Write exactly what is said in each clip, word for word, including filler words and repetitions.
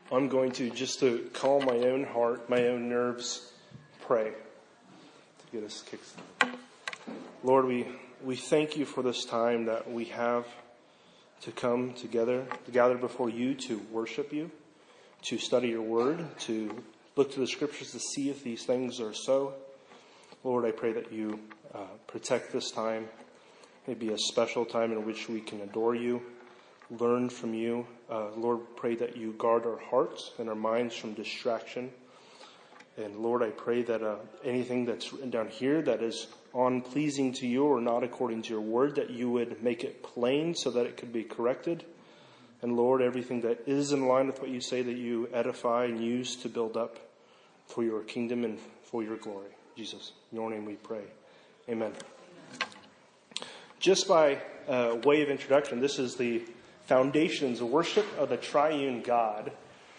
I'm going to, just to calm my own heart, my own nerves, pray to get us kickstarted. Lord, we, we thank you for this time that we have to come together, to gather before you, to worship you, to study your word, to look to the scriptures to see if these things are so. Lord, I pray that you uh, protect this time. May be a special time in which we can adore you, learn from you. Uh, Lord, pray that you guard our hearts and our minds from distraction. And Lord, I pray that uh, anything that's written down here that is unpleasing to you or not according to your word, that you would make it plain so that it could be corrected. And Lord, everything that is in line with what you say, that you edify and use to build up for your kingdom and for your glory. Jesus, in your name we pray. Amen. Just by uh, way of introduction, this is the Foundations of Worship of the Triune God.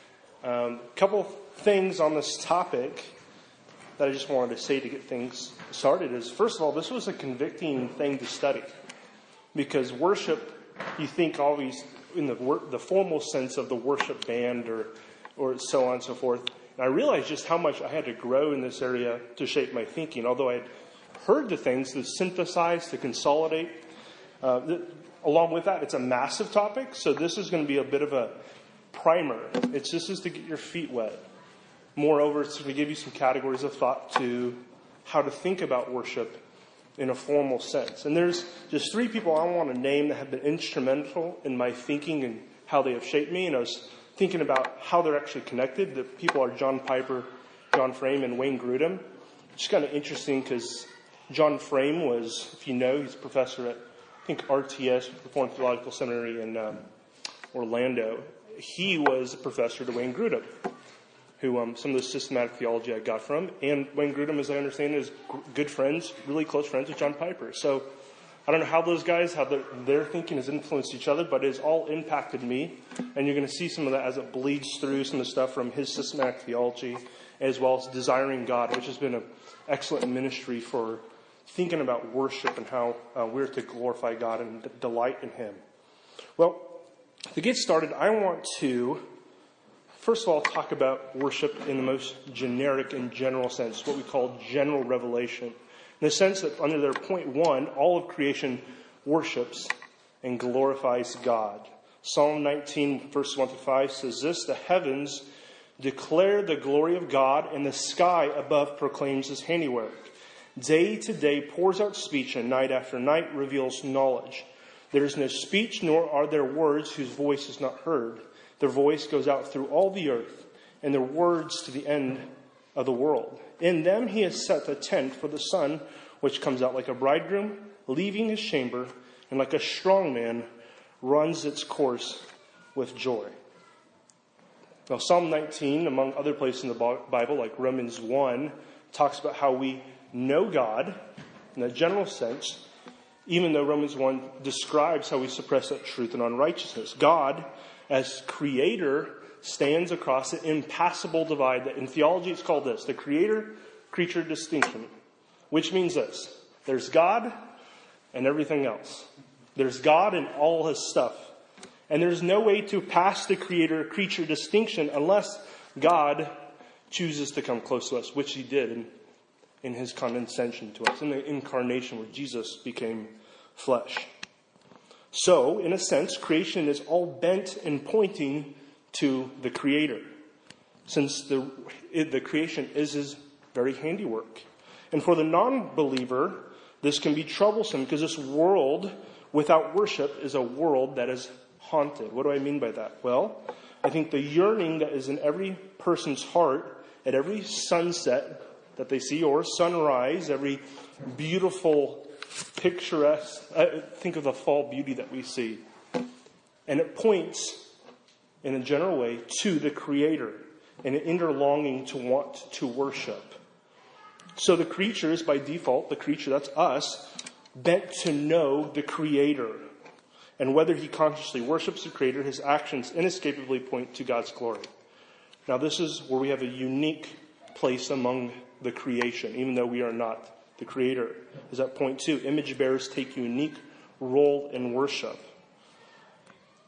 A um, couple things on this topic that I just wanted to say to get things started is, first of all, this was a convicting thing to study. Because worship, you think always in the wor- the formal sense of the worship band or, or so on and so forth. And I realized just how much I had to grow in this area to shape my thinking. Although I had heard the things to synthesize, to consolidate. Uh, th- along with that, it's a massive topic. So this is going to be a bit of a primer. It's This is to get your feet wet. Moreover, it's to give you some categories of thought to how to think about worship in a formal sense. And there's just three people I want to name that have been instrumental in my thinking and how they have shaped me. And I was thinking about how they're actually connected. The people are John Piper, John Frame, and Wayne Grudem. It's kind of interesting because John Frame was, if you know, he's a professor at, I think, R T S, Reformed Theological Seminary in um, Orlando. He was a professor to Wayne Grudem, who um, some of the systematic theology I got from. And Wayne Grudem, as I understand, is g- good friends, really close friends with John Piper. So I don't know how those guys, how their, their thinking has influenced each other, but it has all impacted me. And you're going to see some of that as it bleeds through some of the stuff from his systematic theology, as well as Desiring God, which has been an excellent ministry for thinking about worship and how uh, we're to glorify God and d- delight in him. Well, to get started, I want to first of all talk about worship in the most generic and general sense, what we call general revelation. In the sense that under their point one, all of creation worships and glorifies God. Psalm nineteen, verse one to five says this: "The heavens declare the glory of God, and the sky above proclaims his handiwork. Day to day pours out speech, and night after night reveals knowledge. There is no speech, nor are there words whose voice is not heard. Their voice goes out through all the earth, and their words to the end of the world. In them he has set a tent for the sun, which comes out like a bridegroom, leaving his chamber, and like a strong man runs its course with joy." Now, Psalm nineteen, among other places in the Bible, like Romans one, talks about how we know God in a general sense, even though Romans one describes how we suppress that truth and unrighteousness. God, as creator, stands across an impassable divide that in theology it's called this, the creator-creature distinction, which means this: there's God and everything else. There's God and all his stuff. And there's no way to pass the creator-creature distinction unless God chooses to come close to us, which he did in, in his condescension to us, in the incarnation where Jesus became flesh. So, in a sense, creation is all bent and pointing to the Creator, since the it, the creation is his very handiwork. And for the non-believer, this can be troublesome because this world without worship is a world that is haunted. What do I mean by that? Well, I think the yearning that is in every person's heart at every sunset that they see, or sunrise, every beautiful, picturesque, uh, think of the fall beauty that we see. And it points in a general way to the Creator and an inner longing to want to worship. So the creature is by default, the creature, that's us, bent to know the Creator. And whether he consciously worships the Creator, his actions inescapably point to God's glory. Now this is where we have a unique place among the creation, even though we are not the Creator. Is at point two, image bearers take a unique role in worship.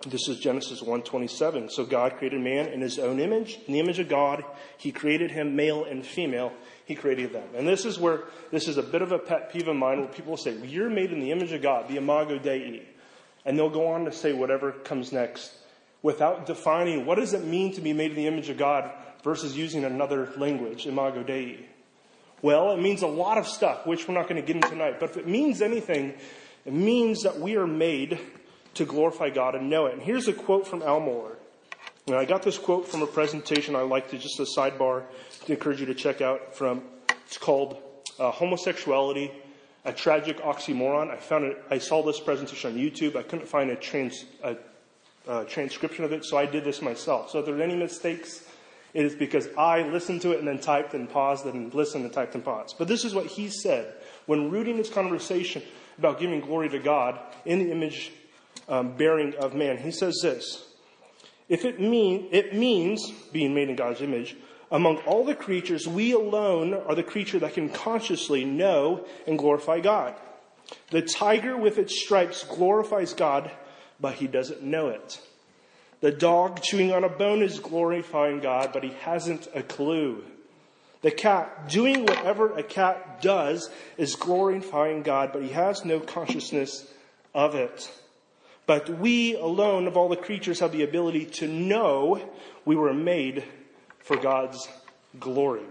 This is Genesis one twenty-seven. So God created man in his own image. In the image of God, he created him, male and female. He created them. And this is where, this is a bit of a pet peeve of mine where people say, well, you're made in the image of God, the imago Dei. And they'll go on to say whatever comes next without defining what does it mean to be made in the image of God versus using another language, imago Dei. Well, it means a lot of stuff, which we're not going to get into tonight. But if it means anything, it means that we are made to glorify God and know it. And here's a quote from Al Mohler. And I got this quote from a presentation I like to just a sidebar to encourage you to check out from, it's called uh, Homosexuality, a Tragic Oxymoron. I found it, I saw this presentation on YouTube. I couldn't find a, trans, a, a transcription of it, so I did this myself. So if there are any mistakes, it is because I listened to it and then typed and paused and listened and typed and paused. But this is what he said when rooting his conversation about giving glory to God in the image um, bearing of man. He says this, if it mean it means being made in God's image, among all the creatures, we alone are the creature that can consciously know and glorify God. The tiger with its stripes glorifies God, but he doesn't know it. The dog chewing on a bone is glorifying God, but he hasn't a clue. The cat doing whatever a cat does is glorifying God, but he has no consciousness of it. But we alone of all the creatures have the ability to know we were made for God's glory.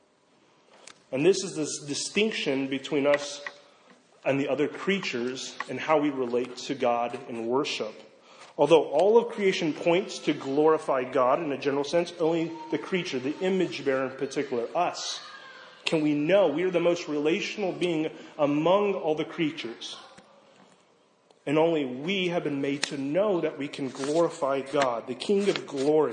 And this is this distinction between us and the other creatures and how we relate to God in worship. Although all of creation points to glorify God in a general sense, only the creature, the image bearer in particular, us, can we know we are the most relational being among all the creatures. And only we have been made to know that we can glorify God, the King of glory.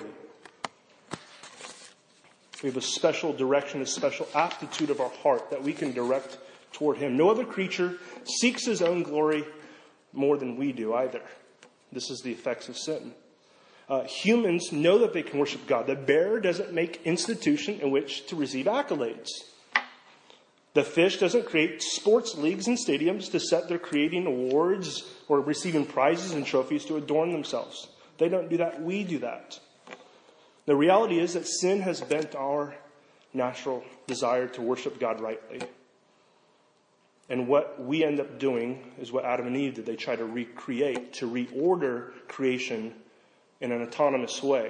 We have a special direction, a special aptitude of our heart that we can direct toward him. No other creature seeks his own glory more than we do either. This is the effects of sin. Uh, humans know that they can worship God. The bear doesn't make institution in which to receive accolades. The fish doesn't create sports leagues and stadiums to set their creating awards or receiving prizes and trophies to adorn themselves. They don't do that. We do that. The reality is that sin has bent our natural desire to worship God rightly. And what we end up doing is what Adam and Eve did. They try to recreate, to reorder creation in an autonomous way.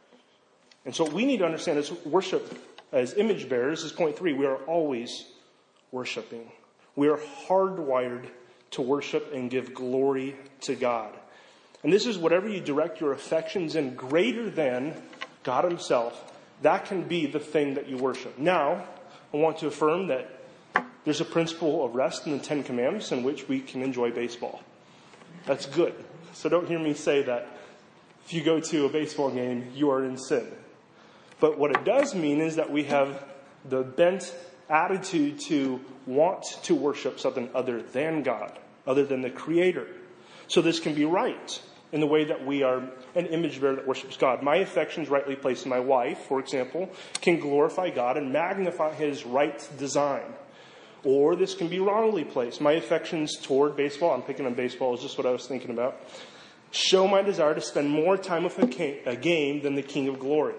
And so what we need to understand is worship as image bearers is point three. We are always worshiping. We are hardwired to worship and give glory to God. And this is whatever you direct your affections in greater than God himself, that can be the thing that you worship. Now, I want to affirm that there's a principle of rest in the Ten Commandments in which we can enjoy baseball. That's good. So don't hear me say that if you go to a baseball game, you are in sin. But what it does mean is that we have the bent attitude to want to worship something other than God, other than the Creator. So this can be right in the way that we are an image bearer that worships God. My affections rightly placed in my wife, for example, can glorify God and magnify his right design. Or this can be wrongly placed. My affections toward baseball, I'm picking on baseball, is just what I was thinking about, show my desire to spend more time with a game than the King of glory.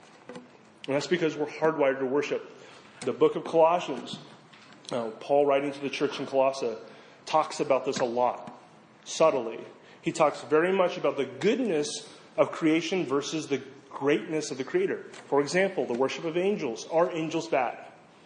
And that's because we're hardwired to worship. The book of Colossians, uh, Paul writing to the church in Colossae, talks about this a lot, subtly. He talks very much about the goodness of creation versus the greatness of the Creator. For example, the worship of angels. Are angels bad?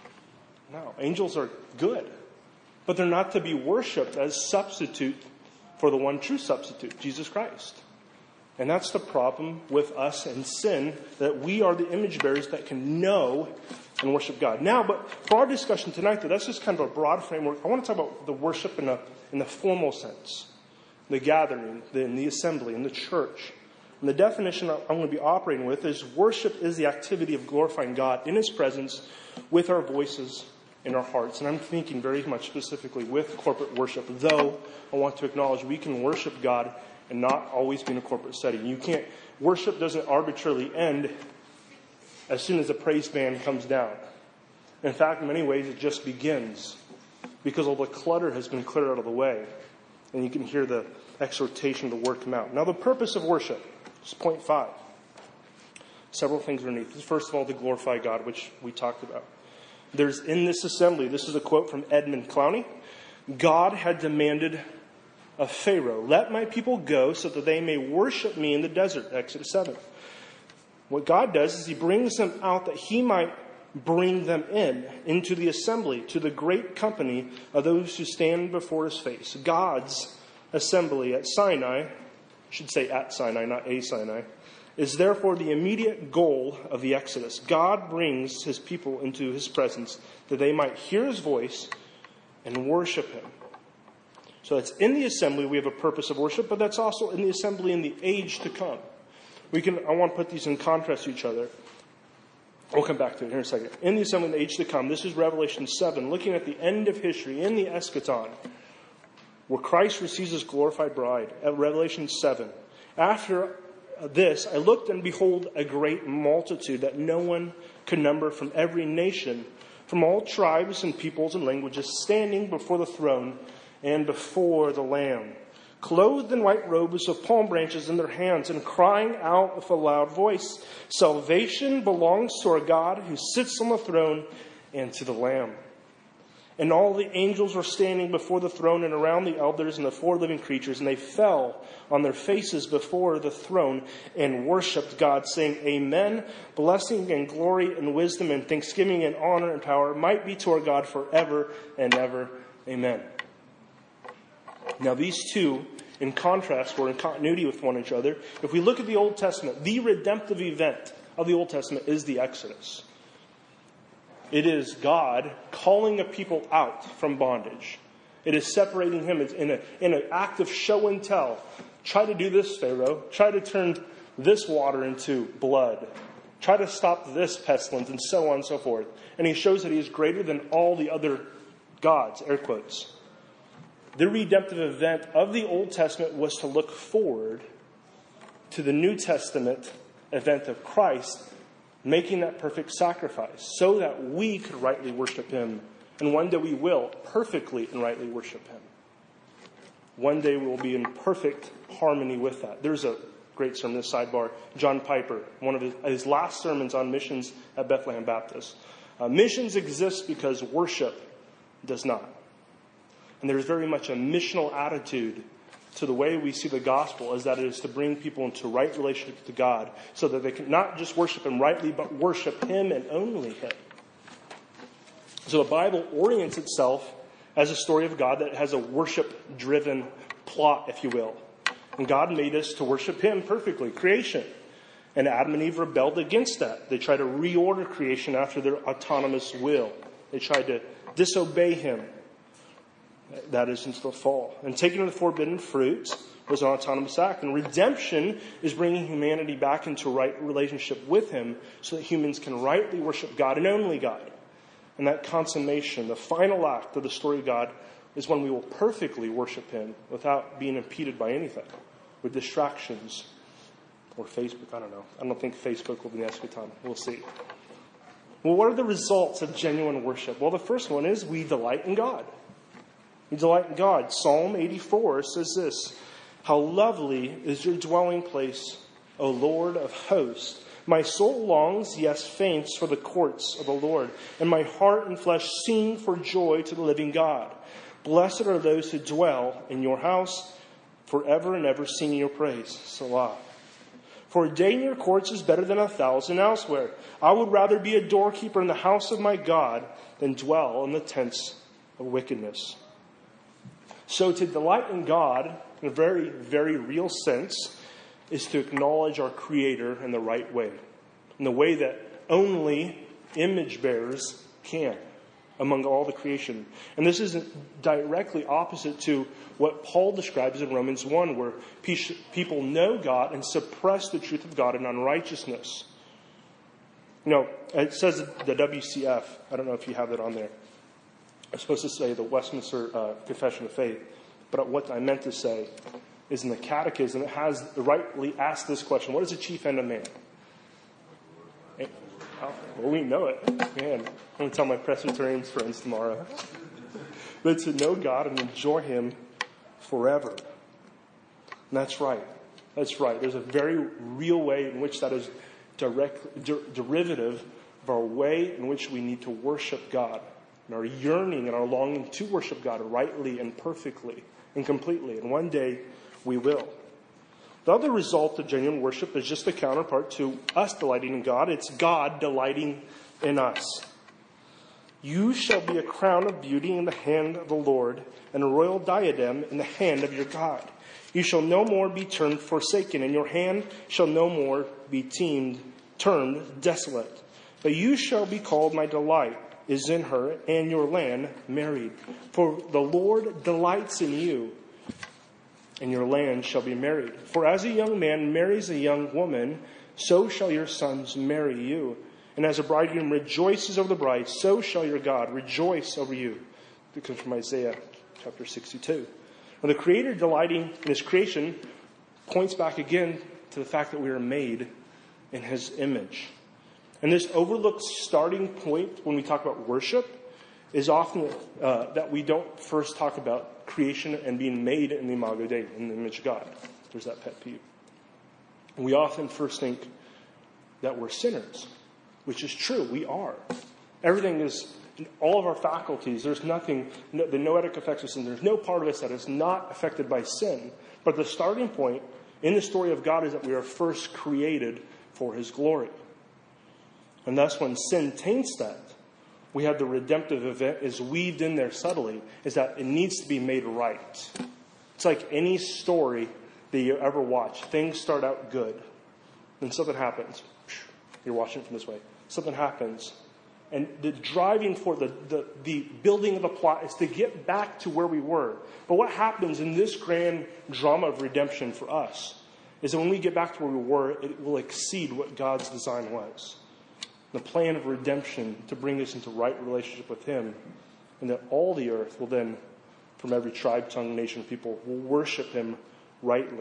No, angels are good. But they're not to be worshipped as substitute for the one true substitute, Jesus Christ. And that's the problem with us and sin, that we are the image bearers that can know and worship God. Now, but for our discussion tonight, though, that's just kind of a broad framework. I want to talk about the worship in, a, in the formal sense. The gathering, the, in the assembly, in the church. And the definition I'm going to be operating with is worship is the activity of glorifying God in his presence with our voices in our hearts. And I'm thinking very much specifically with corporate worship, though I want to acknowledge we can worship God and not always be in a corporate setting. You can't, worship doesn't arbitrarily end as soon as the praise band comes down. In fact, in many ways, it just begins because all the clutter has been cleared out of the way. And you can hear the exhortation to work them out. Now, the purpose of worship is point five. Several things underneath. First of all, to glorify God, which we talked about. There's in this assembly, this is a quote from Edmund Clowney, God had demanded of Pharaoh, let my people go so that they may worship me in the desert, Exodus seven. What God does is he brings them out that he might bring them in, into the assembly, to the great company of those who stand before his face. God's assembly at Sinai, I should say at Sinai, not a Sinai, is therefore the immediate goal of the Exodus. God brings his people into his presence that they might hear his voice and worship him. So that's in the assembly we have a purpose of worship, but that's also in the assembly in the age to come. We can. I want to put these in contrast to each other. We'll come back to it here in a second. In the assembly in the age to come, this is Revelation seven, looking at the end of history, in the eschaton, where Christ receives his glorified bride, at Revelation seven. After this, I looked and behold a great multitude that no one could number from every nation, from all tribes and peoples and languages, standing before the throne and before the Lamb, clothed in white robes with palm branches in their hands, and crying out with a loud voice, salvation belongs to our God who sits on the throne and to the Lamb. And all the angels were standing before the throne and around the elders and the four living creatures, and they fell on their faces before the throne and worshipped God, saying, Amen. Blessing and glory and wisdom and thanksgiving and honor and power might be to our God forever and ever. Amen. Now these two, in contrast, or in continuity with one another, if we look at the Old Testament, the redemptive event of the Old Testament is the Exodus. It is God calling a people out from bondage. It is separating him in, a, in an act of show and tell. Try to do this, Pharaoh. Try to turn this water into blood. Try to stop this pestilence, and so on and so forth. And he shows that he is greater than all the other gods, air quotes. The redemptive event of the Old Testament was to look forward to the New Testament event of Christ making that perfect sacrifice so that we could rightly worship him. And one day we will perfectly and rightly worship him. One day we will be in perfect harmony with that. There's a great sermon, this sidebar. John Piper, one of his, his last sermons on missions at Bethlehem Baptist. Uh, missions exist because worship does not. And there's very much a missional attitude to the way we see the gospel, is that it is to bring people into right relationship to God so that they can not just worship him rightly, but worship him and only him. So the Bible orients itself as a story of God that has a worship-driven plot, if you will. And God made us to worship him perfectly, creation. And Adam and Eve rebelled against that. They tried to reorder creation after their autonomous will. They tried to disobey him. That is into the fall. And taking the forbidden fruit was an autonomous act. And redemption is bringing humanity back into right relationship with him so that humans can rightly worship God and only God. And that consummation, the final act of the story of God, is when we will perfectly worship him without being impeded by anything, with distractions or Facebook. I don't know. I don't think Facebook will be the eschaton. We'll see. Well, what are the results of genuine worship? Well, the first one is we delight in God. We delight in God. Psalm eighty-four says this, how lovely is your dwelling place, O Lord of hosts. My soul longs, yes, faints for the courts of the Lord, and my heart and flesh sing for joy to the living God. Blessed are those who dwell in your house forever and ever, singing your praise. Selah. For a day in your courts is better than a thousand elsewhere. I would rather be a doorkeeper in the house of my God than dwell in the tents of wickedness. So to delight in God, in a very, very real sense, is to acknowledge our Creator in the right way. In the way that only image bearers can among all the creation. And this is directly opposite to what Paul describes in Romans one, where people know God and suppress the truth of God in unrighteousness. You know, it says the W C F. I don't know if you have it on there. I'm supposed to say the Westminster uh, Confession of Faith. But what I meant to say is in the Catechism, it has rightly asked this question. What is the chief end of man? And, oh, well, we know it. Man, I'm going to tell my Presbyterian friends tomorrow. But to know God and enjoy him forever. And that's right. That's right. There's a very real way in which that is direct, der, derivative of our way in which we need to worship God, and our yearning and our longing to worship God rightly and perfectly and completely. And one day we will. The other result of genuine worship is just the counterpart to us delighting in God. It's God delighting in us. You shall be a crown of beauty in the hand of the Lord, and a royal diadem in the hand of your God. You shall no more be termed forsaken, and your hand shall no more be teamed, termed desolate. But you shall be called, my delight is in her, and your land married. For the Lord delights in you, and your land shall be married. For as a young man marries a young woman, so shall your sons marry you. And as a bridegroom rejoices over the bride, so shall your God rejoice over you. It comes from Isaiah chapter sixty-two. Now, the Creator delighting in His creation points back again to the fact that we are made in His image. And this overlooked starting point when we talk about worship is often uh, that we don't first talk about creation and being made in the imago Dei, in the image of God. There's that pet peeve. And we often first think that we're sinners, which is true. We are. Everything is, all of our faculties, there's nothing, no, the noetic effects of sin, there's no part of us that is not affected by sin. But the starting point in the story of God is that we are first created for His glory. And thus when sin taints that, we have the redemptive event is weaved in there subtly, is that it needs to be made right. It's like any story that you ever watch. Things start out good. Then something happens. You're watching it from this way. Something happens. And the driving for the, the, the building of the plot is to get back to where we were. But what happens in this grand drama of redemption for us is that when we get back to where we were, it will exceed what God's design was. The plan of redemption to bring us into right relationship with Him, and that all the earth will then, from every tribe, tongue, nation, people, will worship Him rightly.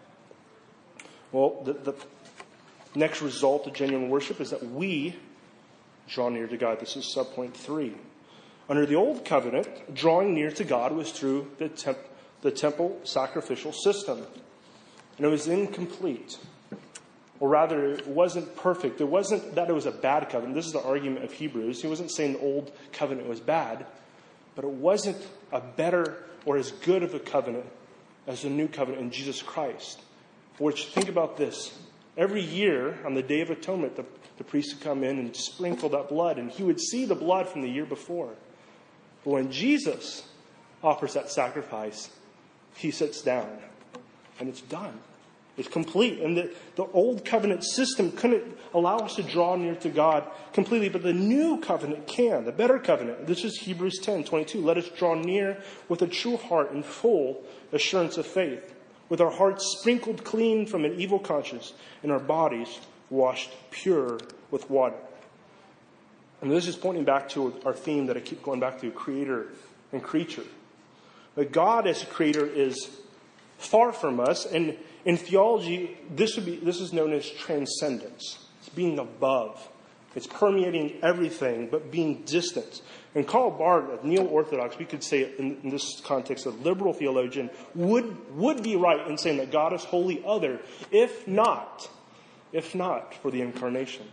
Well, the, the next result of genuine worship is that we draw near to God. This is subpoint three. Under the old covenant, drawing near to God was through the, temp, the temple sacrificial system, and it was incomplete. Or rather, it wasn't perfect. It wasn't that it was a bad covenant. This is the argument of Hebrews. He wasn't saying the old covenant was bad, but it wasn't a better or as good of a covenant as the new covenant in Jesus Christ. For which, think about this. Every year, on the Day of Atonement, the, the priest would come in and sprinkle that blood, and he would see the blood from the year before. But when Jesus offers that sacrifice, He sits down, and it's done. It's complete. And the, the old covenant system couldn't allow us to draw near to God completely, but the new covenant can, the better covenant. This is Hebrews ten twenty-two. Let us draw near with a true heart and full assurance of faith, with our hearts sprinkled clean from an evil conscience and our bodies washed pure with water. And this is pointing back to our theme that I keep going back to, creator and creature. But God as a creator is far from us, and in theology, this would be this is known as transcendence. It's being above. It's permeating everything, but being distant. And Karl Barth, a neo-Orthodox, we could say in, in this context, a liberal theologian, would would be right in saying that God is wholly other, if not, if not for the incarnation.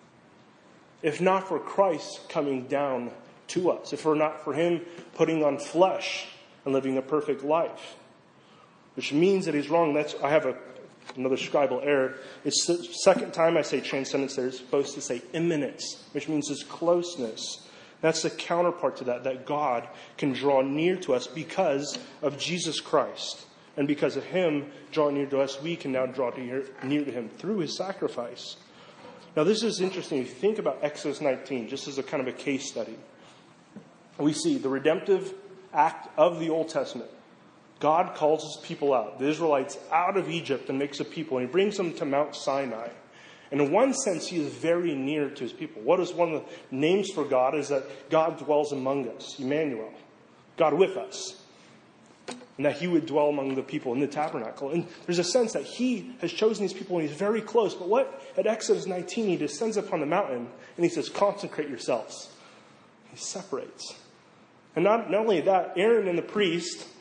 If not for Christ coming down to us. If we're not for Him putting on flesh and living a perfect life. Which means that He's wrong. That's I have a, another scribal error. It's the second time I say transcendence there. It's supposed to say immanence, which means His closeness. That's the counterpart to that, that God can draw near to us because of Jesus Christ. And because of Him drawing near to us, we can now draw near, near to Him through His sacrifice. Now this is interesting. If you think about Exodus nineteen, just as a kind of a case study, we see the redemptive act of the Old Testament. God calls His people out, the Israelites, out of Egypt and makes a people. And He brings them to Mount Sinai. And in one sense, He is very near to His people. What is one of the names for God is that God dwells among us, Emmanuel, God with us. And that He would dwell among the people in the tabernacle. And there's a sense that He has chosen these people and He's very close. But what? At Exodus nineteen, He descends upon the mountain and He says, consecrate yourselves. He separates. And not, not only that, Aaron and the priest,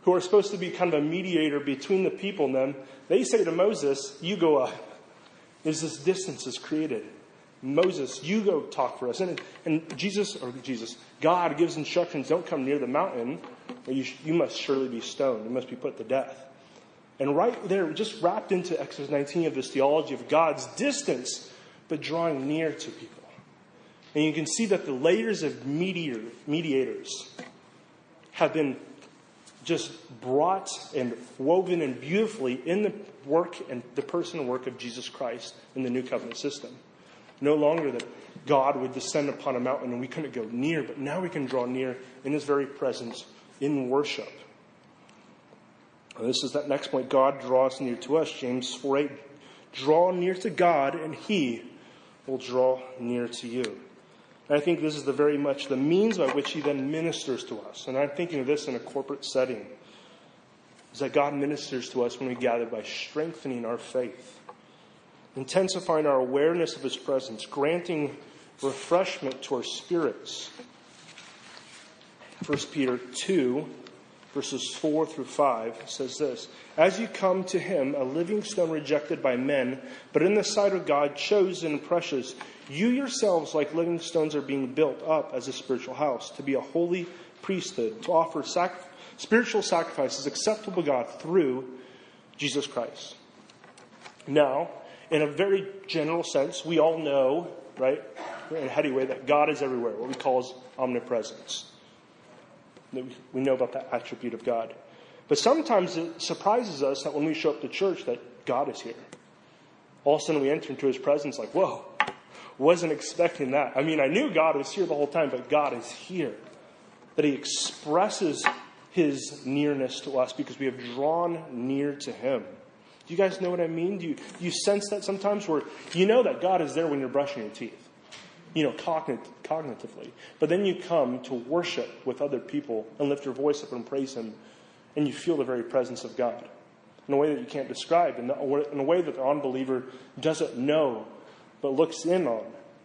who are supposed to be kind of a mediator between the people and them, they say to Moses, you go up. There's this distance is created. Moses, you go talk for us. And, and Jesus, or Jesus, God gives instructions, don't come near the mountain, or you, you must surely be stoned. You must be put to death. And right there, just wrapped into Exodus nineteen of this theology of God's distance, but drawing near to people. And you can see that the layers of mediator, mediators have been just brought and woven in beautifully in the work and the person and work of Jesus Christ in the new covenant system. No longer that God would descend upon a mountain and we couldn't go near, but now we can draw near in his very presence in worship. And this is that next point. God draws near to us. James four eight. Draw near to God and he will draw near to you. And I think this is the very much the means by which he then ministers to us. And I'm thinking of this in a corporate setting. Is that God ministers to us when we gather by strengthening our faith, intensifying our awareness of his presence, granting refreshment to our spirits. First Peter two, verses four through five says this. As you come to him, a living stone rejected by men, but in the sight of God chosen and precious, you yourselves like living stones are being built up as a spiritual house, to be a holy priesthood, to offer sac- spiritual sacrifices acceptable to God through Jesus Christ. Now, in a very general sense, we all know, right, in a heady way, that God is everywhere, what we call his omnipresence. We know about that attribute of God. But sometimes it surprises us that when we show up to church that God is here. All of a sudden we enter into his presence like, whoa, wasn't expecting that. I mean, I knew God was here the whole time, but God is here. That he expresses his nearness to us because we have drawn near to him. Do you guys know what I mean? Do you, do you sense that sometimes where you know that God is there when you're brushing your teeth? You know, cognit- cognitively. But then you come to worship with other people and lift your voice up and praise him, and you feel the very presence of God in a way that you can't describe, in a way that the unbeliever doesn't know but looks in on.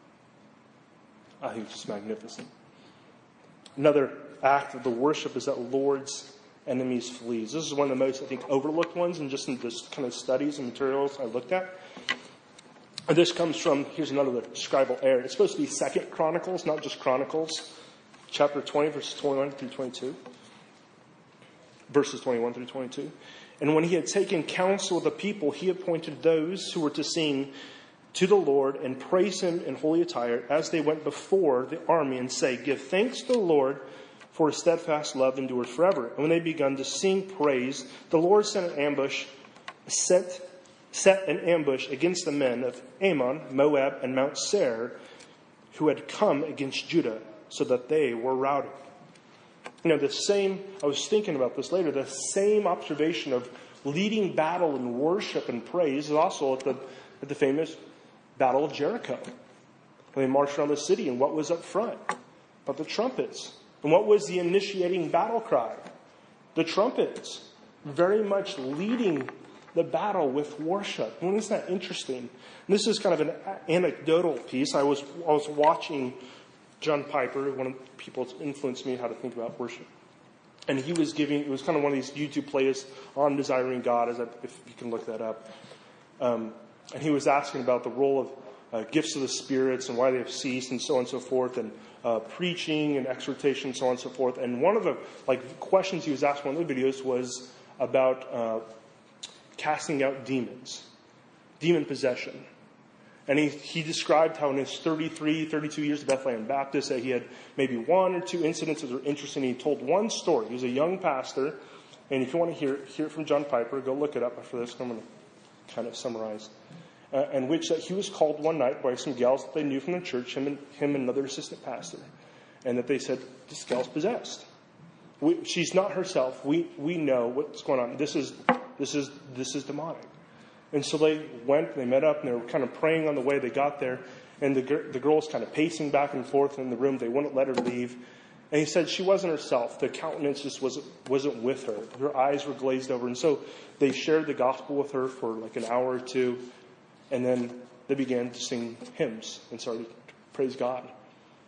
I think it's just magnificent. Another act of the worship is that Lord's enemies flees. This is one of the most, I think, overlooked ones and just in this kind of studies and materials I looked at. And this comes from, here's another scribal error. It's supposed to be Second Chronicles, not just Chronicles. Chapter twenty, verses twenty-one through twenty-two. Verses twenty-one through twenty-two. And when he had taken counsel of the people, he appointed those who were to sing to the Lord and praise him in holy attire as they went before the army and say, give thanks to the Lord, for his steadfast love endures forever. And when they begun to sing praise, the Lord sent an ambush, set, set an ambush against the men of Ammon, Moab, and Mount Seir, who had come against Judah, so that they were routed. You know, the same, I was thinking about this later, the same observation of leading battle in worship and praise is also at the, at the famous Battle of Jericho. When they marched around the city, and what was up front? But the trumpets. And what was the initiating battle cry? The trumpets. Very much leading the battle with worship. And isn't that interesting? And this is kind of an anecdotal piece. I was I was watching John Piper, one of the people that's influenced me how to think about worship. And he was giving, it was kind of one of these YouTube playlists on Desiring God, as I, if you can look that up. Um, and he was asking about the role of uh, gifts of the spirits and why they have ceased and so on and so forth, and uh, preaching and exhortation and so on and so forth. And one of the like questions he was asked in one of the videos was about uh, casting out demons, demon possession. And he, he described how in his thirty-three, thirty-two years of Bethlehem Baptist that he had maybe one or two incidences that were interesting. He told one story. He was a young pastor. And if you want to hear, hear it from John Piper, go look it up after this. I'm going to kind of summarize. Uh, in which that he was called one night by some gals that they knew from the church, him and, him and another assistant pastor. And that they said, this gal's possessed. We, she's not herself. We we know what's going on. This is this is this is demonic. And so they went, they met up, and they were kind of praying on the way they got there. And the, the girl was kind of pacing back and forth in the room. They wouldn't let her leave. And he said she wasn't herself. The countenance just wasn't, wasn't with her. Her eyes were glazed over. And so they shared the gospel with her for like an hour or two. And then they began to sing hymns and started to praise God.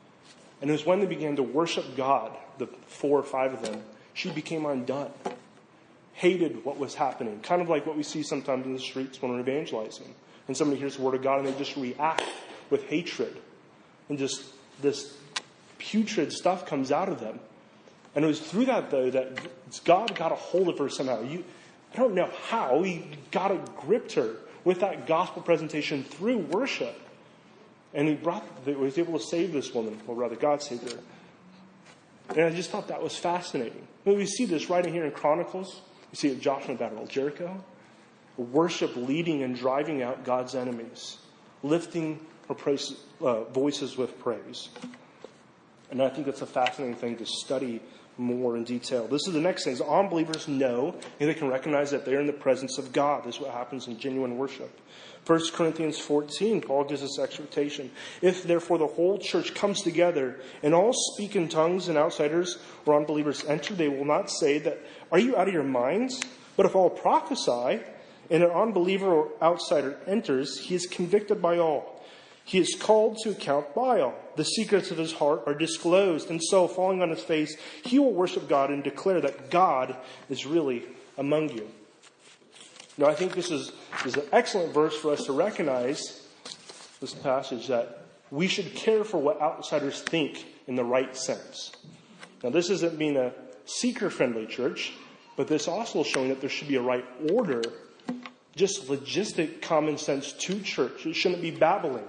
And it was when they began to worship God, the four or five of them, she became undone. hated what was happening. Kind of like what we see sometimes in the streets when we're evangelizing. And somebody hears the word of God and they just react with hatred. And just this putrid stuff comes out of them. And it was through that, though, that God got a hold of her somehow. You, I don't know how. He got a gripped her with that gospel presentation through worship. And he brought, he was able to save this woman. Or rather, God saved her. And I just thought that was fascinating. I mean, we see this right in here in Chronicles. We see it in Joshua and Battle of Jericho. Worship leading and driving out God's enemies. Lifting her praise, uh, voices with praise. And I think that's a fascinating thing to study more in detail. This is the next thing. Unbelievers know and they can recognize that they're in the presence of God. This is what happens in genuine worship. First Corinthians fourteen, Paul gives this exhortation. If therefore the whole church comes together and all speak in tongues and outsiders or unbelievers enter, they will not say that, are you out of your minds? But if all prophesy and an unbeliever or outsider enters, he is convicted by all. He is called to account by all. The secrets of his heart are disclosed. And so, falling on his face, he will worship God and declare that God is really among you. Now, I think this is, is an excellent verse for us to recognize, this passage, that we should care for what outsiders think in the right sense. Now, this isn't being a seeker-friendly church, but this also is showing that there should be a right order, just logistic common sense to church. It shouldn't be babbling.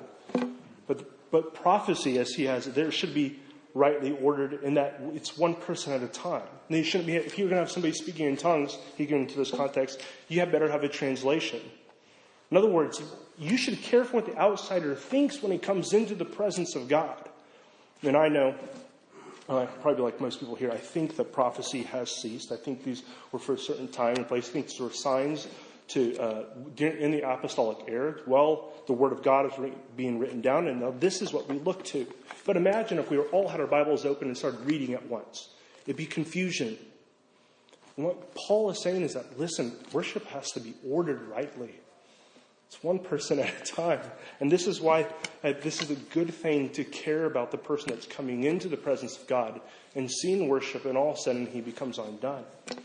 But but prophecy, as he has it, there should be rightly ordered in that it's one person at a time. And you shouldn't be, if you're going to have somebody speaking in tongues, you get into this context, you have better have a translation. In other words, you should care for what the outsider thinks when he comes into the presence of God. And I know, uh, probably like most people here, I think that prophecy has ceased. I think these were for a certain time and place. I think these were signs to uh, in the apostolic era. Well, the Word of God is re- being written down, and now this is what we look to. But imagine if we were all had our Bibles open and started reading at once. It'd be confusion. And what Paul is saying is that, listen, worship has to be ordered rightly. It's one person at a time. And this is why uh, this is a good thing to care about the person that's coming into the presence of God and seeing worship, and all of a sudden he becomes undone.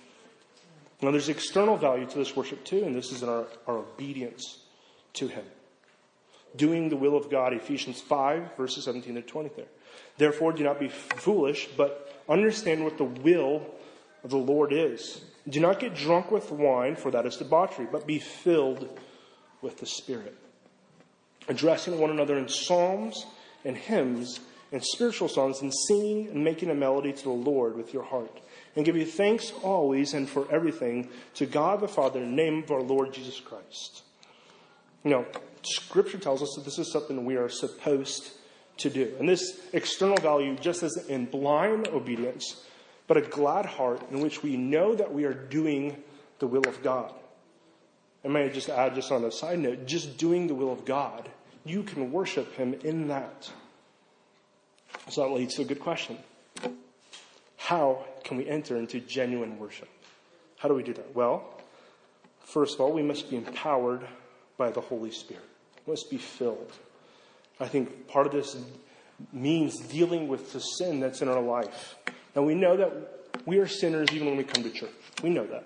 Now, there's external value to this worship too, and this is in our, our obedience to him. Doing the will of God, Ephesians five, verses seventeen to twenty there. Therefore, do not be foolish, but understand what the will of the Lord is. Do not get drunk with wine, for that is debauchery, but be filled with the Spirit. Addressing one another in psalms and hymns and spiritual songs, and singing and making a melody to the Lord with your heart. And give you thanks always and for everything to God the Father in the name of our Lord Jesus Christ. You know, Scripture tells us that this is something we are supposed to do. And this external value just isn't in blind obedience, but a glad heart in which we know that we are doing the will of God. And may I just add, just on a side note, just doing the will of God, you can worship him in that. So that leads to a good question. How can we enter into genuine worship? How do we do that? Well, first of all, we must be empowered by the Holy Spirit. We must be filled. I think part of this means dealing with the sin that's in our life. Now, we know that we are sinners even when we come to church. We know that.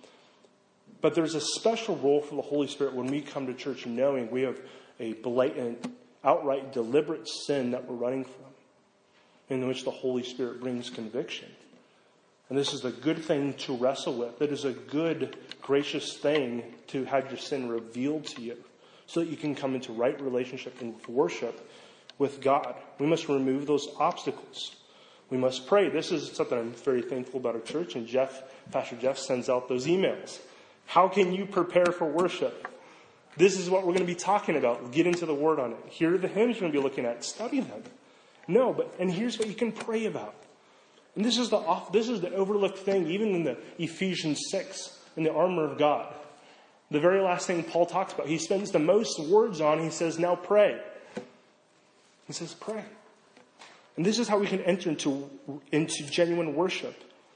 But there's a special role for the Holy Spirit when we come to church, knowing we have a blatant, outright, deliberate sin that we're running from, in which the Holy Spirit brings conviction. And this is a good thing to wrestle with. It is a good, gracious thing to have your sin revealed to you so that you can come into right relationship and worship with God. We must remove those obstacles. We must pray. This is something I'm very thankful about our church. And Jeff, Pastor Jeff sends out those emails. How can you prepare for worship? This is what we're going to be talking about. Get into the Word on it. Here are the hymns you're going to be looking at. Study them. No, but and here's what you can pray about. And this is the off, this is the overlooked thing, even in the Ephesians six, in the armor of God. The very last thing Paul talks about, he spends the most words on, he says, now pray. He says, pray. And this is how we can enter into, into genuine worship.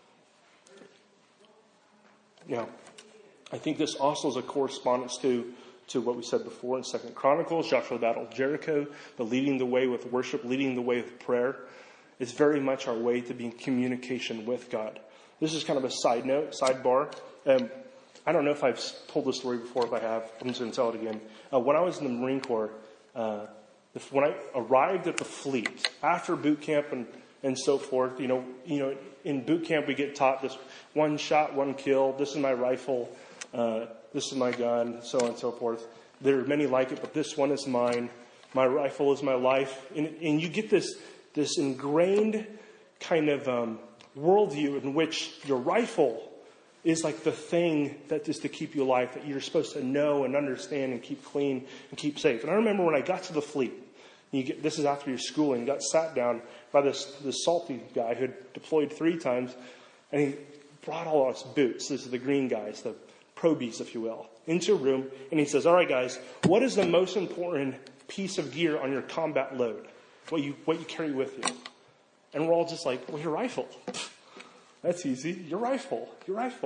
Now, I think this also is a correspondence to, to what we said before in Second Chronicles, Joshua the Battle of Jericho, the leading the way with worship, leading the way with prayer. It's very much our way to be in communication with God. This is kind of a side note, sidebar. Um, I don't know if I've told this story before. If I have, I'm just going to tell it again. Uh, when I was in the Marine Corps, uh, when I arrived at the fleet, after boot camp and, and so forth, you know, you know, in boot camp we get taught this one shot, one kill. This is my rifle. Uh, this is my gun, so on and so forth. There are many like it, but this one is mine. My rifle is my life. And, and you get this, this ingrained kind of um, worldview in which your rifle is like the thing that is to keep you alive, that you're supposed to know and understand and keep clean and keep safe. And I remember when I got to the fleet, you get, this is after your schooling, got sat down by this, this salty guy who had deployed three times, and he brought all us boots. These are the green guys, the probies, if you will, into a room, and he says, all right, guys, what is the most important piece of gear on your combat load? What you, what you carry with you? And we're all just like, well, your rifle. That's easy. Your rifle. Your rifle.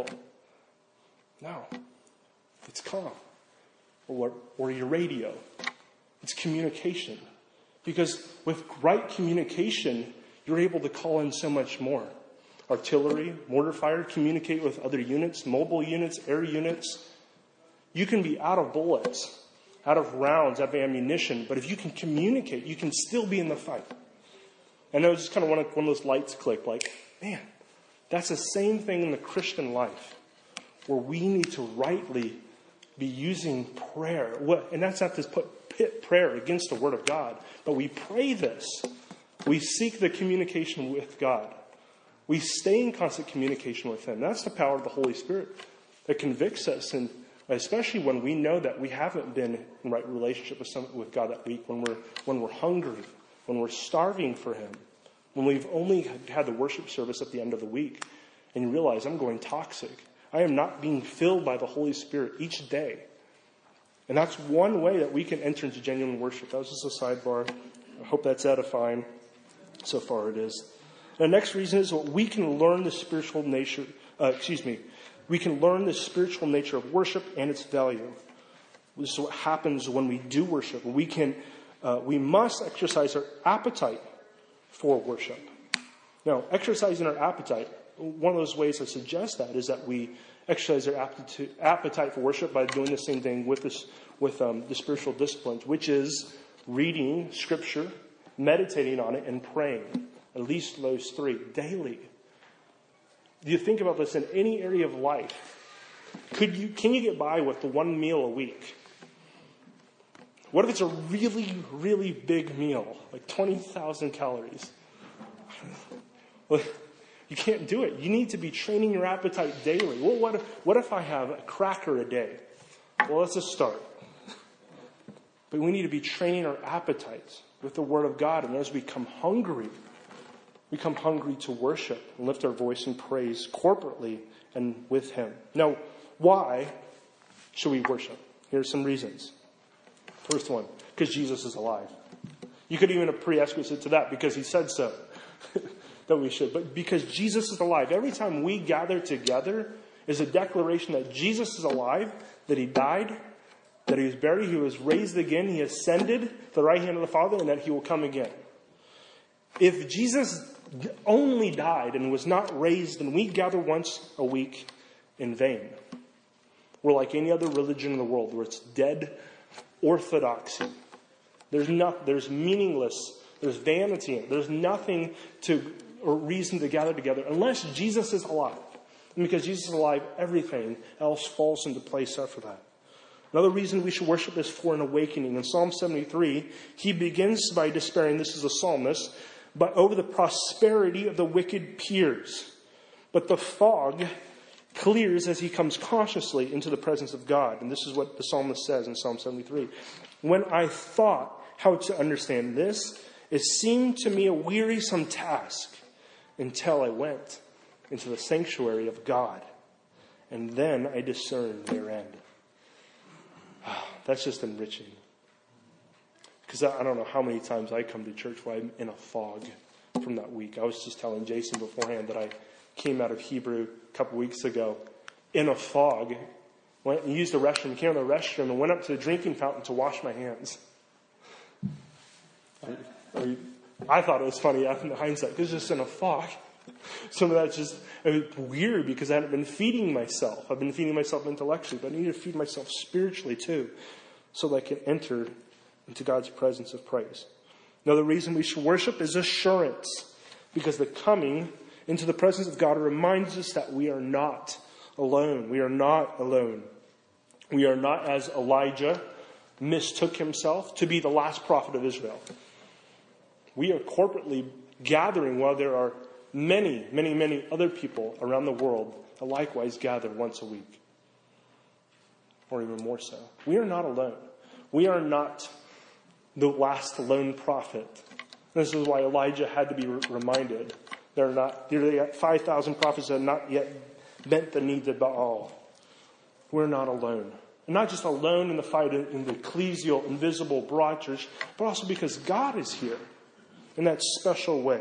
No. It's comm. Or, or your radio. It's communication. Because with right communication, you're able to call in so much more. Artillery, mortar fire, communicate with other units, mobile units, air units. You can be out of bullets, out of rounds, out of ammunition, but if you can communicate, you can still be in the fight. And it was just kind of one of, one of those lights clicked, like, man, that's the same thing in the Christian life, where we need to rightly be using prayer. And that's not to put pit prayer against the Word of God, but we pray this. We seek the communication with God. We stay in constant communication with Him. That's the power of the Holy Spirit that convicts us, and especially when we know that we haven't been in right relationship with, some, with God that week, when we're when we're hungry, when we're starving for Him, when we've only had the worship service at the end of the week, and you realize I'm going toxic. I am not being filled by the Holy Spirit each day. And that's one way that we can enter into genuine worship. That was just a sidebar. I hope that's edifying. So far it is. The next reason is we can learn the spiritual nature, uh, excuse me, we can learn the spiritual nature of worship and its value. This is what happens when we do worship. We can, uh, we must exercise our appetite for worship. Now, exercising our appetite, one of those ways I suggest that is that we exercise our aptitude, appetite for worship by doing the same thing with this, with um, the spiritual disciplines, which is reading Scripture, meditating on it, and praying. At least those three daily. Do you think about this in any area of life? Could you can you get by with the one meal a week? What if it's a really, really big meal, like twenty thousand calories? Well, you can't do it. You need to be training your appetite daily. Well, what if, what if I have a cracker a day? Well, let's just start. But we need to be training our appetites with the Word of God, and as we become hungry, we come hungry to worship and lift our voice in praise corporately and with Him. Now, why should we worship? Here's some reasons. First one, because Jesus is alive. You could even have pre-escorted to that, because He said so, that we should. But because Jesus is alive, every time we gather together is a declaration that Jesus is alive, that He died, that He was buried, He was raised again, He ascended to the right hand of the Father, and that He will come again. If Jesus only died and was not raised, and we gather once a week in vain. We're like any other religion in the world where it's dead orthodoxy. There's not, there's meaningless, there's vanity in it. There's nothing to or reason to gather together unless Jesus is alive. And because Jesus is alive, everything else falls into place after that. Another reason we should worship is for an awakening. In Psalm seventy-three, he begins by despairing, this is a psalmist, but over the prosperity of the wicked peers. But the fog clears as he comes cautiously into the presence of God. And this is what the psalmist says in Psalm seventy-three. When I thought how to understand this, it seemed to me a wearisome task until I went into the sanctuary of God. And then I discerned their end. That's just enriching. Because I don't know how many times I come to church where I'm in a fog from that week. I was just telling Jason beforehand that I came out of Hebrew a couple weeks ago in a fog. Went and used the restroom, came out of the restroom, and went up to the drinking fountain to wash my hands. I, I, I thought it was funny in hindsight, because just in a fog. Some of that's just uh, weird because I haven't been feeding myself. I've been feeding myself intellectually, but I need to feed myself spiritually too, so that I can enter into God's presence of praise. Another reason we should worship is assurance, because the coming into the presence of God reminds us that we are not alone. We are not alone. We are not, as Elijah mistook himself to be the last prophet of Israel. We are corporately gathering while there are many, many, many other people around the world that likewise gather once a week, or even more so. We are not alone. We are not the last lone prophet. This is why Elijah had to be re- reminded. There are not, there are five thousand prophets that have not yet bent the knee to Baal. We're not alone. And not just alone in the fight in the ecclesial, invisible, broad church, but also because God is here in that special way.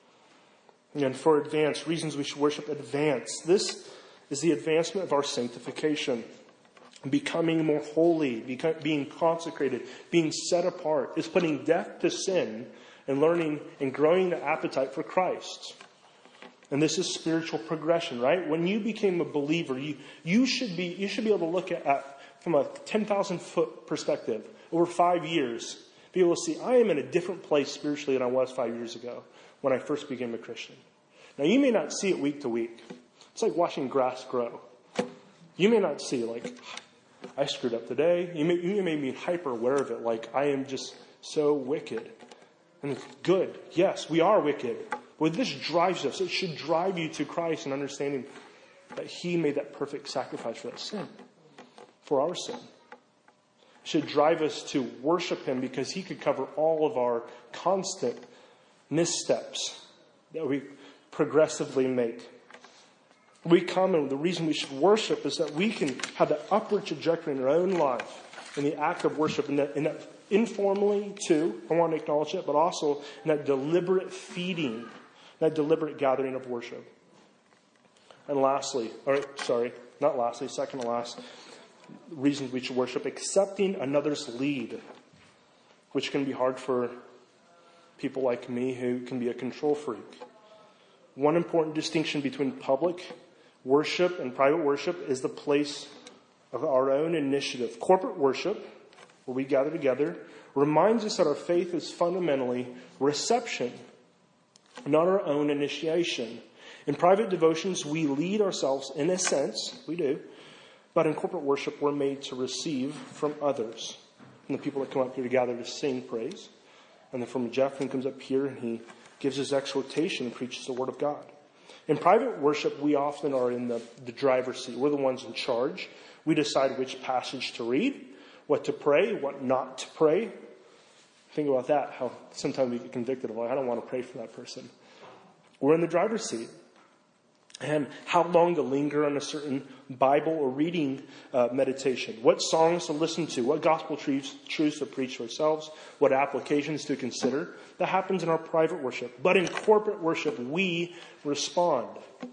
And for advance, reasons we should worship advance. This is the advancement of our sanctification. Becoming more holy, become, being consecrated, being set apart. Is putting death to sin and learning and growing the appetite for Christ. And this is spiritual progression, right? When you became a believer, you, you should be you should be able to look at, at from a ten thousand foot perspective over five years, be able to see I am in a different place spiritually than I was five years ago when I first became a Christian. Now, you may not see it week to week. It's like watching grass grow. You may not see, like, I screwed up today. You may, you may be hyper aware of it, like, I am just so wicked. And it's good. Yes, we are wicked. But this drives us. It should drive you to Christ and understanding that He made that perfect sacrifice for that sin, for our sin. It should drive us to worship Him because He could cover all of our constant missteps that we progressively make. We come, and the reason we should worship is that we can have that upward trajectory in our own life in the act of worship, in that, in that informally too, I want to acknowledge it, but also in that deliberate feeding, that deliberate gathering of worship. And lastly, or sorry, not lastly, second to last, reasons we should worship, accepting another's lead, which can be hard for people like me who can be a control freak. One important distinction between public worship and private worship is the place of our own initiative. Corporate worship, where we gather together, reminds us that our faith is fundamentally reception, not our own initiation. In private devotions, we lead ourselves in a sense, we do, but in corporate worship, we're made to receive from others, from the people that come up here to gather to sing praise. And then from Jeff, who comes up here and he gives his exhortation and preaches the Word of God. In private worship, we often are in the, the driver's seat. We're the ones in charge. We decide which passage to read, what to pray, what not to pray. Think about that, how sometimes we get convicted of, like, I don't want to pray for that person. We're in the driver's seat. And how long to linger on a certain Bible or reading uh, meditation. What songs to listen to. What gospel truths, truths to preach to ourselves. What applications to consider. That happens in our private worship. But in corporate worship, we respond.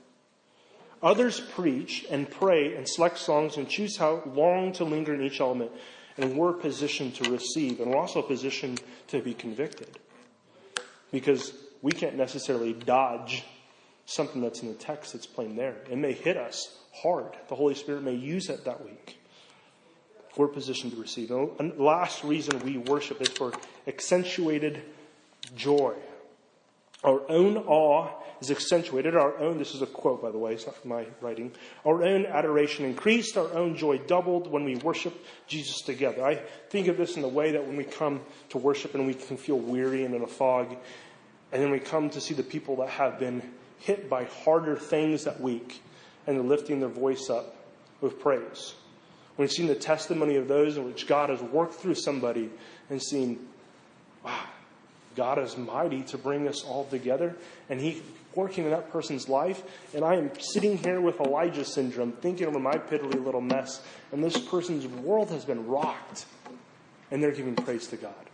Others preach and pray and select songs and choose how long to linger in each element. And we're positioned to receive. And we're also positioned to be convicted. Because we can't necessarily dodge something that's in the text that's plain there. It may hit us hard. The Holy Spirit may use it that week. We're positioned to receive. And the last reason we worship is for accentuated joy. Our own awe is accentuated. Our own, this is a quote, by the way, it's not my writing. Our own adoration increased. Our own joy doubled when we worship Jesus together. I think of this in the way that when we come to worship and we can feel weary and in a fog, and then we come to see the people that have been hit by harder things that week, and they're lifting their voice up with praise. We've seen the testimony of those in which God has worked through somebody and seen, wow, God is mighty to bring us all together, and He's working in that person's life. And I am sitting here with Elijah syndrome, thinking over my piddly little mess, and this person's world has been rocked, and they're giving praise to God.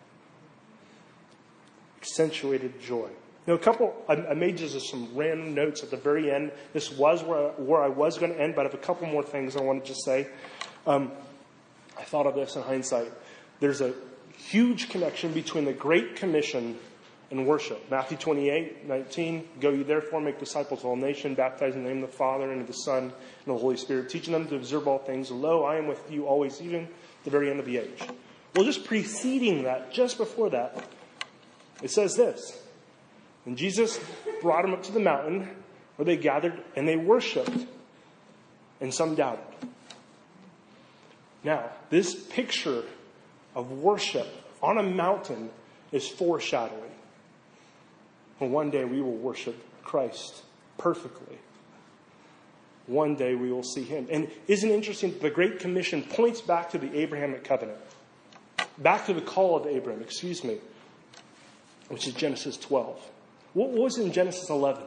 Accentuated joy. Now, a couple, I, I made just some random notes at the very end. This was where, where I was going to end, but I have a couple more things I wanted to say. Um, I thought of this in hindsight. There's a huge connection between the Great Commission and worship. Matthew twenty-eight nineteen, go ye therefore, make disciples of all nations, baptizing in the name of the Father, and of the Son, and of the Holy Spirit, teaching them to observe all things. And lo, I am with you always, even to the very end of the age. Well, just preceding that, just before that, it says this. And Jesus brought them up to the mountain where they gathered and they worshiped. And some doubted. Now, this picture of worship on a mountain is foreshadowing. And one day we will worship Christ perfectly. One day we will see him. And isn't it interesting that the Great Commission points back to the Abrahamic covenant? Back to the call of Abraham, excuse me, which is Genesis twelve. What was in Genesis eleven?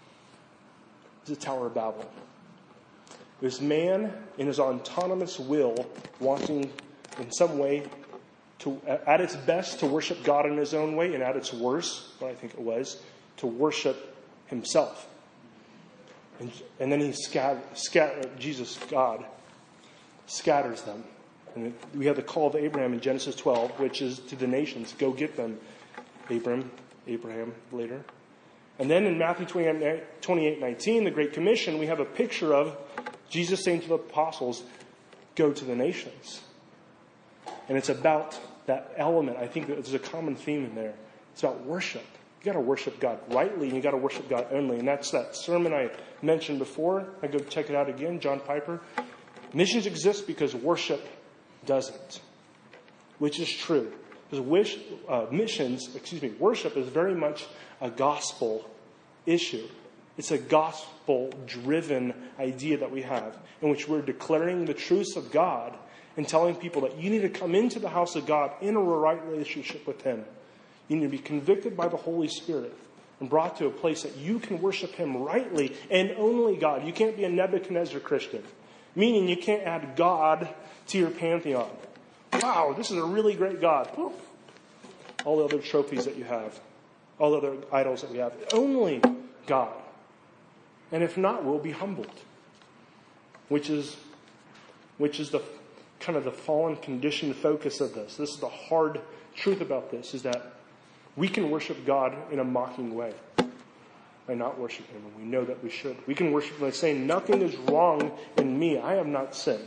It was the Tower of Babel. It was man in his autonomous will wanting in some way to, at its best, to worship God in his own way, and at its worst, what I think it was, to worship himself. And, and then he scatter, scatter, Jesus, God, scatters them. And we have the call of Abraham in Genesis twelve, which is to the nations, go get them, Abram, Abraham later. And then in Matthew twenty-eight nineteen, the Great Commission, we have a picture of Jesus saying to the apostles, go to the nations. And it's about that element. I think that there's a common theme in there. It's about worship. You got to worship God rightly, and you got to worship God only. And that's that sermon I mentioned before. I go check it out again, John Piper. Missions exist because worship doesn't, which is true. Because wish, uh, missions, excuse me, worship is very much a gospel issue. It's a gospel-driven idea that we have, in which we're declaring the truths of God and telling people that you need to come into the house of God in a right relationship with him. You need to be convicted by the Holy Spirit and brought to a place that you can worship him rightly and only God. You can't be a Nebuchadnezzar Christian, meaning you can't add God to your pantheon. Wow, this is a really great God. Poof. All the other trophies that you have, all the other idols that we have, only God. And if not, we'll be humbled. Which is, which is the kind of the fallen conditioned focus of this. This is the hard truth about this, is that we can worship God in a mocking way by not worshiping him, and we know that we should. We can worship him by saying, nothing is wrong in me. I have not sinned.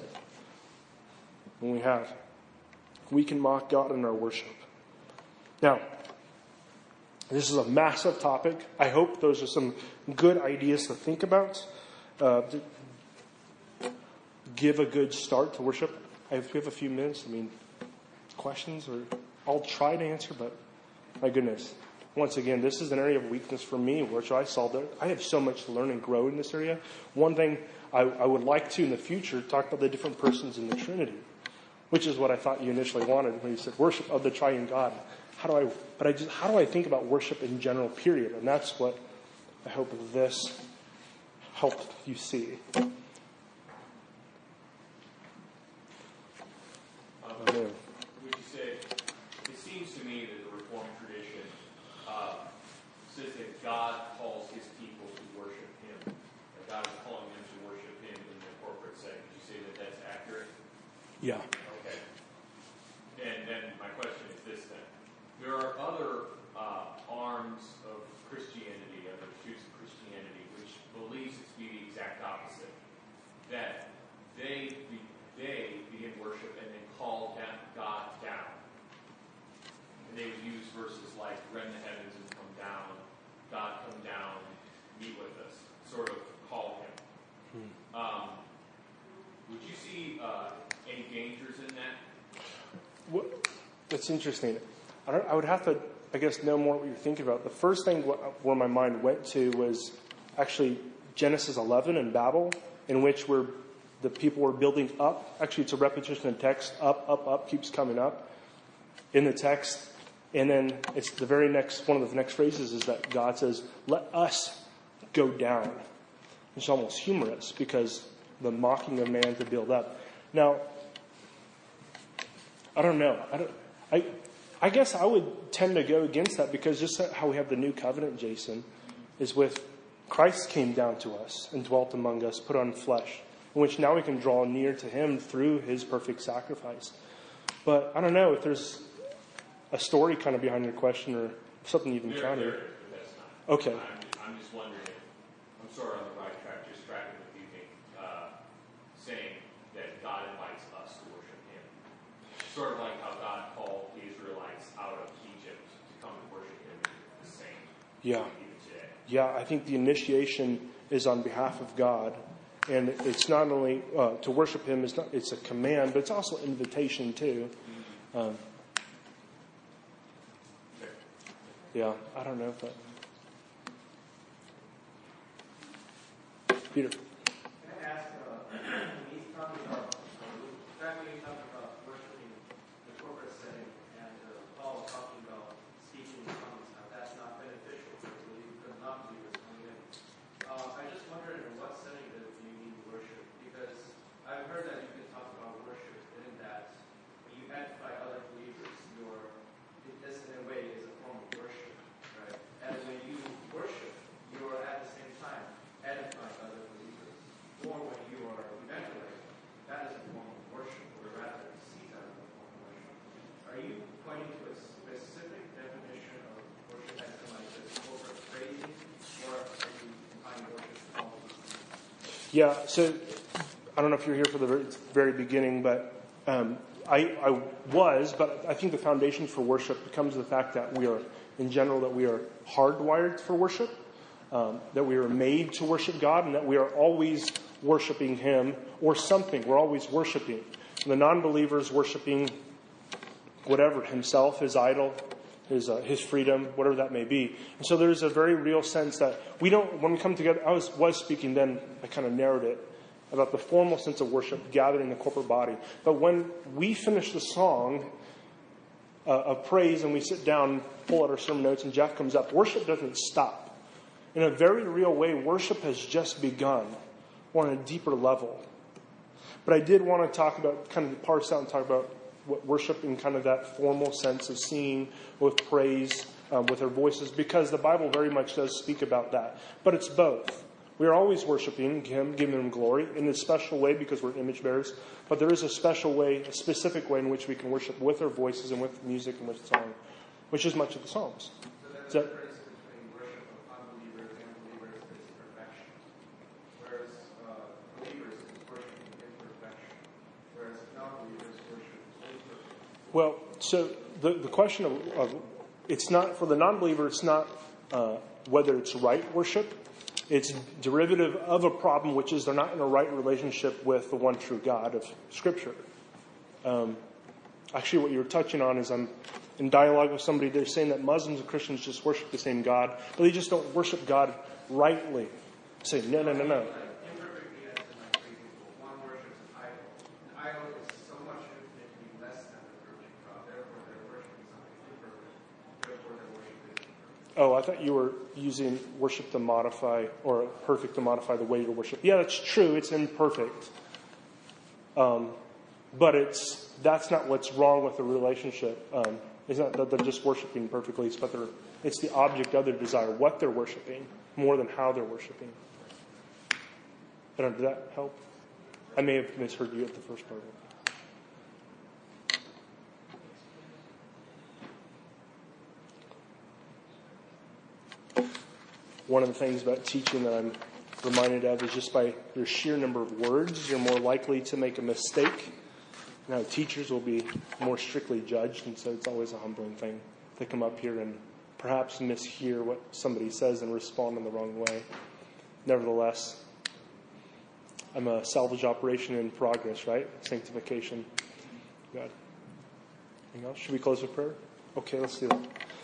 And we have. We can mock God in our worship. Now, this is a massive topic. I hope those are some good ideas to think about. Uh, to give a good start to worship. I have, we have a few minutes. I mean, questions? Or I'll try to answer, but my goodness. Once again, this is an area of weakness for me, which I saw that I have so much to learn and grow in this area. One thing I, I would like to in the future talk about the different persons in the Trinity, which is what I thought you initially wanted when you said worship of the triune God. How do I, but I just, how do I think about worship in general, period? And that's what I hope this helped you see. Um, would you say, it seems to me that the Reformed tradition uh, says that God calls his people to worship him. That God is calling them to worship him in the corporate setting. Would you say that that's accurate? Yeah. Okay. And then my question is this then. There are other uh, arms of Christianity, other shoots of Christianity, which believes it to be the exact opposite. That they they begin worship and then call down God down. And they would use verses like, rend the heavens and come down, God come down, meet with us, sort of call him. Hmm. Um, would you see uh, any dangers in that? What, that's interesting. I, don't, I would have to, I guess, know more what you're thinking about. The first thing wh- where my mind went to was actually Genesis eleven and Babel, in which we're, the people were building up. Actually, it's a repetition of text. Up, up, up, keeps coming up in the text. And then it's the very next, one of the next phrases is that God says, let us go down. It's almost humorous because the mocking of man to build up. Now, I don't know. I don't. I. I guess I would tend to go against that because just how we have the new covenant, Jason, is with Christ came down to us and dwelt among us, put on flesh, in which now we can draw near to him through his perfect sacrifice. But I don't know if there's a story kind of behind your question or something you've There, encountered. there is, but that's not. Okay. I'm, I'm just wondering if I'm sort of on the right track, just tracking with you, Nick, uh, saying that God invites us to worship Him. Sort of like how God called the Israelites out of Egypt to come and worship Him, the same. Yeah. Even today. Yeah, I think the initiation is on behalf of God. And it's not only uh, to worship Him, it's, not, it's a command, but it's also an invitation too. Um, yeah, I don't know if that... Peter. Can I ask, uh, when he's talking about, back when he's talking about worshiping the corporate setting, and uh, Paul was talking about speaking in tongues, how that's not beneficial for the believer, for the non-believers coming in. Uh, I just wondered in what setting do you need worship? Because I've heard that you can talk about worship in that when you edify other believers, you're, this in a way is a form of worship, right? And when you worship, you're at the same time edifying other believers. Or when you are evangelizing, that is a form of worship, or rather see that as a form of worship. Are you pointing to a specific definition of worship as in like this corporate praising, or are you defining worship as all of these things? Yeah, so I don't know if you're here for the very, very beginning, but um, I, I was, but I think the foundation for worship becomes the fact that we are, in general, that we are hardwired for worship, um, that we are made to worship God, and that we are always worshiping Him or something. We're always worshiping. And the non-believers worshiping whatever, himself, his idol, his uh, his freedom, whatever that may be. And so there's a very real sense that we don't, when we come together, I was, was speaking then, I kind of narrowed it, about the formal sense of worship gathered in the corporate body. But when we finish the song uh, of praise and we sit down, pull out our sermon notes, and Jeff comes up, worship doesn't stop. In a very real way, worship has just begun, or on a deeper level. But I did want to talk about, kind of parse out and talk about what worship in kind of that formal sense of singing with praise, um, with our voices, because the Bible very much does speak about that. But it's both. We are always worshiping Him, giving Him glory in a special way because we're image bearers. But there is a special way, a specific way in which we can worship with our voices and with music and with song, which is much of the Psalms. So that's So, the difference between worship of unbelievers and believers is perfection. Whereas uh, believers is worshiping in perfection. Whereas non-believers worship imperfect. well, so the, the question of, of, it's not, for the non-believer, it's not uh, whether it's right worship. It's derivative of a problem, which is they're not in a right relationship with the one true God of Scripture. Um, actually, what you were touching on is I'm in dialogue with somebody. They're saying that Muslims and Christians just worship the same God, but they just don't worship God rightly. I say, no, no, no, no. Like imperfectly, as in like for example, one worships an idol. An idol is so much infinitely less than the perfect God. Therefore, they're worshiping something imperfect. Therefore, their worship is imperfect. Oh, I thought you were using worship to modify, or perfect to modify the way you worship. Yeah, that's true. It's imperfect. Um, but it's that's not what's wrong with the relationship. Um, it's not that they're just worshiping perfectly, but they're, it's the object of their desire, what they're worshiping, more than how they're worshiping. I don't know, did that help? I may have misheard you at the first part of it. One of the things about teaching that I'm reminded of is just by your sheer number of words, you're more likely to make a mistake. Now, teachers will be more strictly judged, and so it's always a humbling thing to come up here and perhaps mishear what somebody says and respond in the wrong way. Nevertheless, I'm a salvage operation in progress, right? Sanctification. God. Anything else? Should we close with prayer? Okay, let's do that.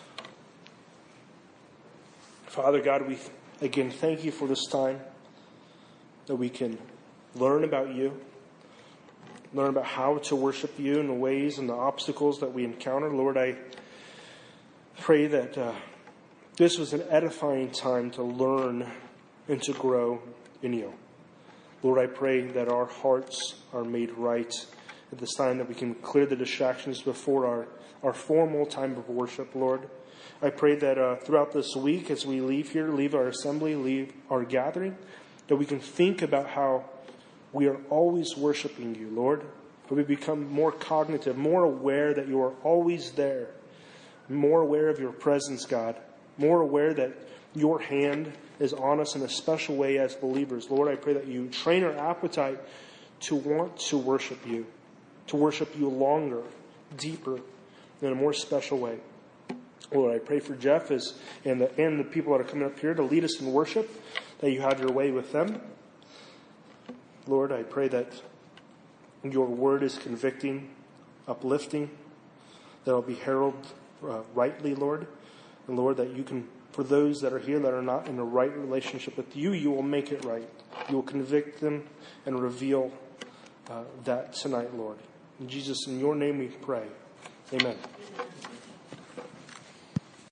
Father God, we again thank you for this time that we can learn about you, learn about how to worship you in the ways and the obstacles that we encounter. Lord, I pray that uh, this was an edifying time to learn and to grow in you. Lord, I pray that our hearts are made right at this time, that we can clear the distractions before our, our formal time of worship, Lord. I pray that uh, throughout this week, as we leave here, leave our assembly, leave our gathering, that we can think about how we are always worshiping you, Lord. That we become more cognitive, more aware that you are always there. more aware of your presence, God, more aware that your hand is on us in a special way as believers. Lord, I pray that you train our appetite to want to worship you, to worship you longer, deeper, in a more special way. Lord, I pray for Jeff as, and, the, and the people that are coming up here to lead us in worship, that you have your way with them. Lord, I pray that your word is convicting, uplifting, that it will be heralded uh, rightly, Lord. And Lord, that you can, for those that are here that are not in a right relationship with you, you will make it right. You will convict them and reveal uh, that tonight, Lord. In Jesus, in your name we pray. Amen.